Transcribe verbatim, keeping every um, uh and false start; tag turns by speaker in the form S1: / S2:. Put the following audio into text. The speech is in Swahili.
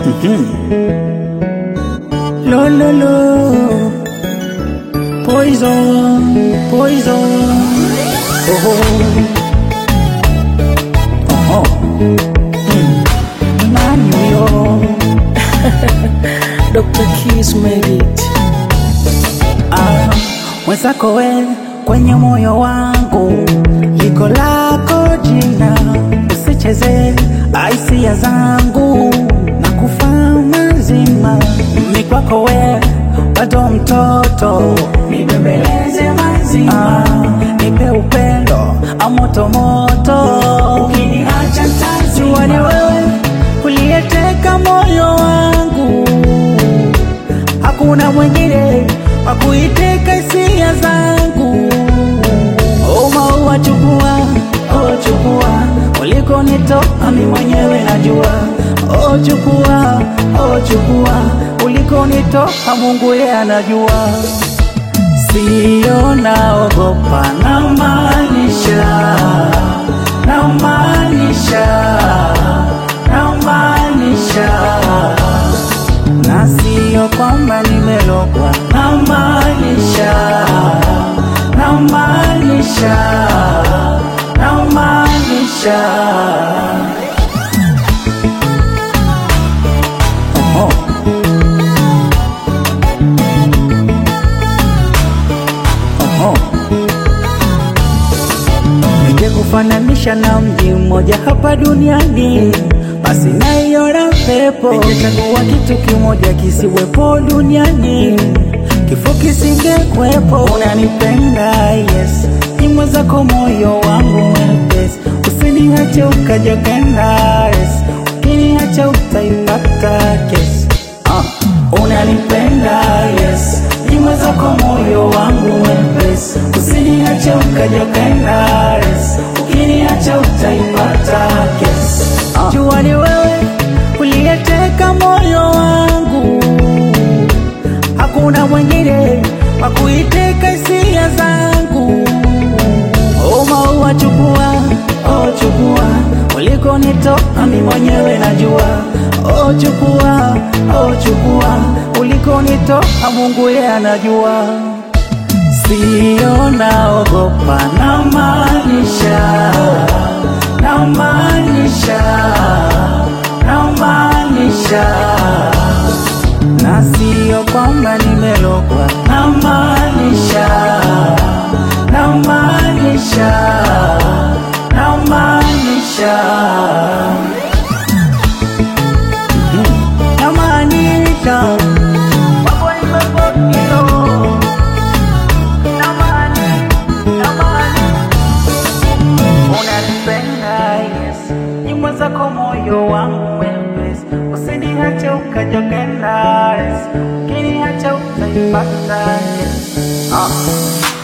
S1: Lo lo lo, poison, poison. Oh oh, oh oh. Mm. Nani yo?
S2: Doctor Keys made it.
S1: Ah, mwenzako we kwenye moyo wangu, liko lako jina, usicheze hisia zangu na kufahamu mazima. Ni kwako we bado mtoto, nibembeleze mazima, ah, nipe upendo amoto moto, ukiniacha tazima. Ni wewe uliyeteka moyo wangu, hakuna mwingine wa kuiteka hisia zangu. Oh maua chukua, oh chukua, uliko nitoka mimi mwenyewe najua. Oh chukua, oh chukua, uliko nitoka Mungu yeye anajua. Sio naogopa, na maanisha, na maanisha, na maanisha, na sio kwamba nimelogwa, na maanisha, na maanisha, na maanisha. Oh. Oh. Ningekufananisha na mji mmoja hapa duniani, basi naiona pepo. Ningechagua kitu kimoja kisiwepo duniani, kifo kisingekwepo. Unanipenda yes, ni mwenzako moyo wangu mwepesi, usiniache ukaja kenda yes, ukiniacha utaipata kesi. uh. Unanipenda yes, ni mwenzako moyo wangu mwepesi, usiniache ukaja kenda yes, ukiniacha utaipata kesi. uh. Jua ni wewe uliyeteka moyo wangu, hakuna mwingine wa kuiteka hisia zangu. Oh maua chukua, oh chukua, uliko nitoka mimi mwenyewe najua. Oh chukua, oh chukua, uliko nitoka Mungu yeye anajua. Sio naogopa, na maanisha, na maanisha, na maanisha, na sio kwamba nimelogwa, na maanisha, na maanisha, na maanisha, na maanisha. Mambo imebadilika, na maanisha, na maanisha. Unanipenda yes, ni mwenzako moyo wangu mwepesi, usiniache ukaja kenda yes, ukiniacha utaipata yes. uh.